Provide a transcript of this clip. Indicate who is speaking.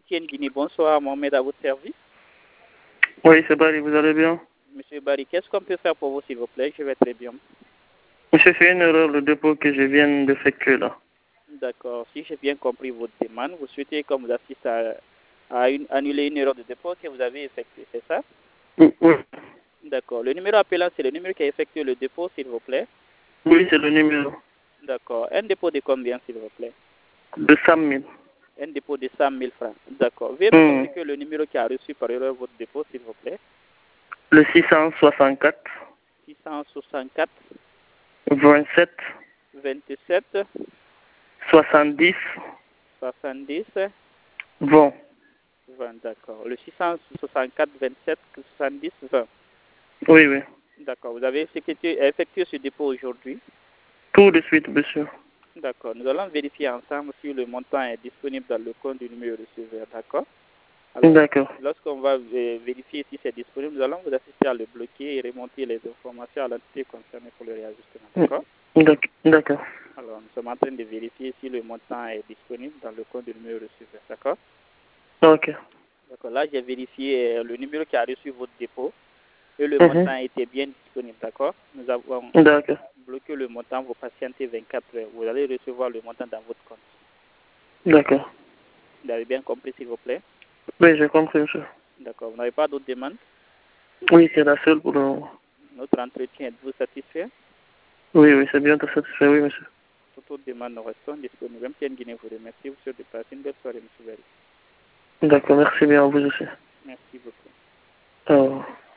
Speaker 1: MTN Guinée, bonsoir, Mohamed à votre service.
Speaker 2: Oui, c'est Barry, vous allez bien?
Speaker 1: Monsieur Barry, qu'est-ce qu'on peut faire pour vous, s'il vous plaît? Je vais très bien.
Speaker 2: Monsieur, c'est une erreur le dépôt que je viens d'effectuer là.
Speaker 1: D'accord. Si j'ai bien compris votre demande, vous souhaitez qu'on vous assiste à annuler une erreur de dépôt que vous avez effectuée, c'est ça?
Speaker 2: Oui,
Speaker 1: D'accord. Le numéro appelant, c'est le numéro qui a effectué le dépôt, s'il vous plaît.
Speaker 2: oui, c'est le numéro
Speaker 1: D'accord. Un dépôt de combien, s'il vous plaît?
Speaker 2: de 100 000.
Speaker 1: Un dépôt de 100 000 francs. D'accord. Veuillez me communiquer le numéro qui a reçu par erreur votre dépôt, s'il vous plaît.
Speaker 2: Le 664
Speaker 1: 664
Speaker 2: 27
Speaker 1: 27
Speaker 2: 70
Speaker 1: 70
Speaker 2: 20.
Speaker 1: 20. D'accord. Le 664 27 70 20.
Speaker 2: Oui, oui.
Speaker 1: D'accord. Vous avez effectué ce dépôt aujourd'hui?
Speaker 2: Tout de suite, monsieur.
Speaker 1: D'accord. Nous allons vérifier ensemble si le montant est disponible dans le compte du numéro receveur. D'accord. Alors,
Speaker 2: D'accord.
Speaker 1: lorsqu'on va vérifier si c'est disponible, nous allons vous assister à le bloquer et remonter les informations à l'entité concernée pour le réajustement. D'accord.
Speaker 2: D'accord.
Speaker 1: Alors, nous sommes en train de vérifier si le montant est disponible dans le compte du numéro receveur. D'accord.
Speaker 2: Ok.
Speaker 1: D'accord. Là, j'ai vérifié le numéro qui a reçu votre dépôt et le montant était bien disponible. D'accord. Nous avons
Speaker 2: D'accord.
Speaker 1: bloqué le montant. Vous patientez 24 heures. Vous allez recevoir le montant dans votre compte.
Speaker 2: D'accord.
Speaker 1: Vous avez bien compris, s'il vous plaît?
Speaker 2: Oui, j'ai compris, monsieur.
Speaker 1: D'accord. Vous n'avez pas d'autres demandes?
Speaker 2: Oui, c'est la seule pour le moment.
Speaker 1: Notre entretien, êtes-vous satisfait?
Speaker 2: Oui, oui, c'est bien tout satisfait, oui, monsieur.
Speaker 1: Toutes autres demandes nous restons disponibles. MTN Guinée vous remercie. Vous souhaite de passer une belle soirée, M. Barry.
Speaker 2: D'accord, merci bien à vous aussi.
Speaker 1: Merci beaucoup.
Speaker 2: Au revoir.